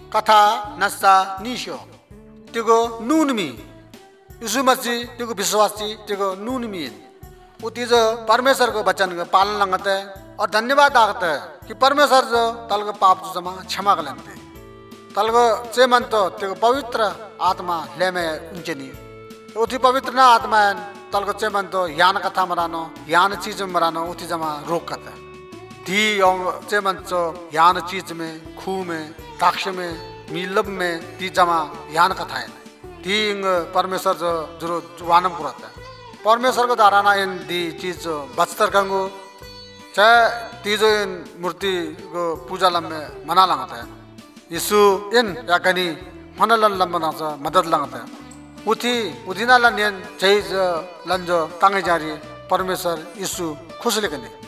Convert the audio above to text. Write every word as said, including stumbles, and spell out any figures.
कथा नस्सा निशो तिगो नून मी यीशु मसीह तिगो विश्वासी तिगो नून मी उती जो परमेश्वर को वचन का पालन लगते और धन्यवाद आगते कि परमेश्वर जो तल को पाप जो जमा क्षमा कर लेते तल को चे मन तो तिगो पवित्र आत्मा ले में उंचनी उती पवित्र ना आत्मा तल को चे मन तो यान कथा मरानो यान चीज में मरानो उती जमा रोक करते धी चे मन तो यान चीज में खू में ताक्ष में मिलब में ती जमा यान कथा है ती इंग परमेश्वर जो जरूर वानम पुराता है परमेश्वर को दाराना इन दी चीज जो बचतर कंगो चाहे ती जो इन मूर्ति को पूजा लम्बे मना लगाता है यीशु इन या कहीं मनलन लम्बे ना सा मदद लगाता है उठी उठी ना लन्यन चीज लंजो तांगे जारी परमेश्वर यीशु खुश लेकने